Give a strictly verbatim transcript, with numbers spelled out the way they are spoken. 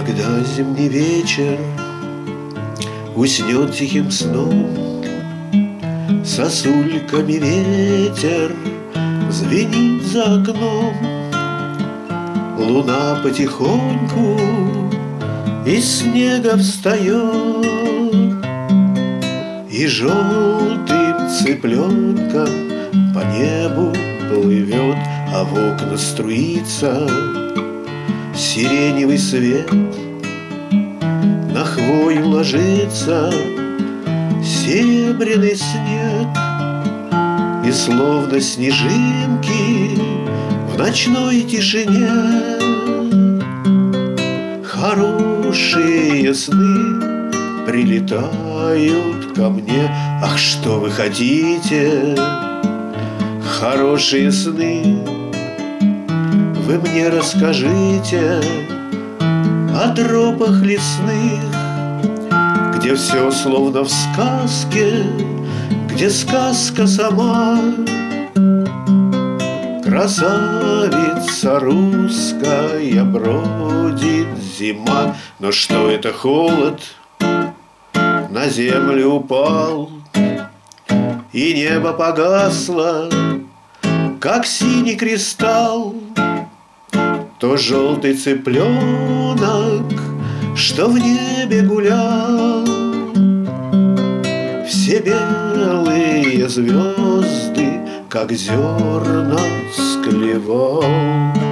Когда зимний вечер уснет тихим сном, сосульками ветер звенит за окном. Луна потихоньку из снега встает и желтым цыпленком по небу плывет, а в окна струится сиреневый свет. На хвою ложится серебряный снег, и словно снежинки в ночной тишине хорошие сны прилетают ко мне. Ах, что вы хотите, хорошие сны, вы мне расскажите о тропах лесных, где все словно в сказке, где сказка сама. Красавица русская, бродит зима. Но что это холод на землю упал, и небо погасло, как синий кристалл. То желтый цыпленок, что в небе гулял, все белые звезды, как зерна, склевал.